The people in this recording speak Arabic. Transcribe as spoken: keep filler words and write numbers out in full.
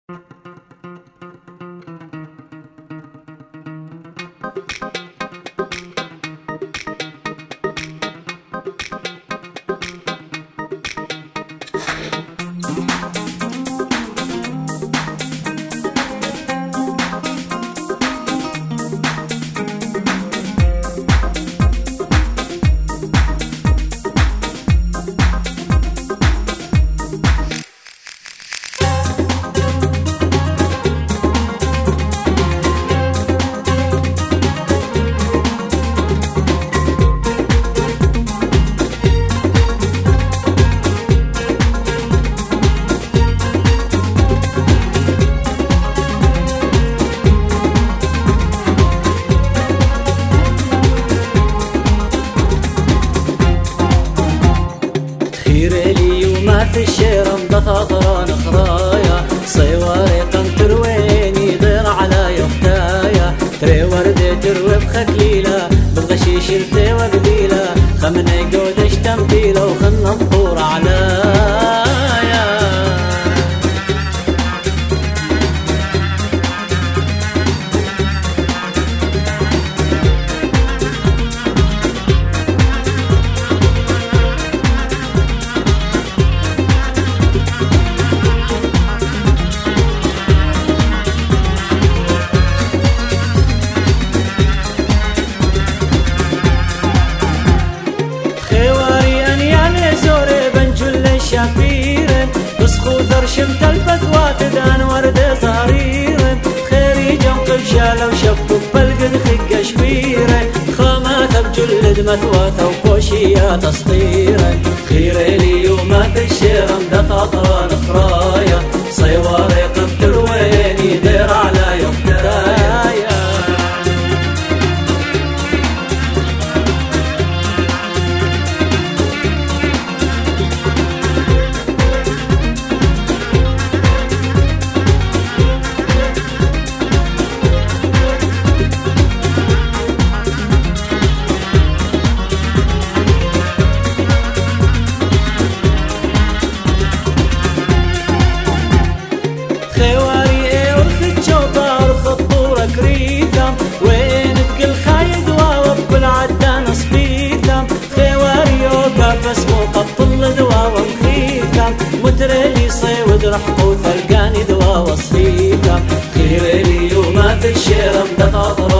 في الشيرم ضفاطران خرايا صيواري قنطر ويني ضير على يختايا تري وردي تروي بخكليلة بالغشيش التي وبديلة خمنا قودش تمثيلة وخلنا نطور علايا شمت الفتوات دان ورد صغيرة خيري جنقب شالة وشفق بلقد خق شبيرة خامات بجلد مثواثة وكوشية تصطيرة خيري لي يومات الشيرم دفاطران خرايا صيواري قبتر ويني دير على يخترايا مترلي صيود رحقو ثلقاني دوا وصفيكا خيري لي يومات الشيرم دفاطر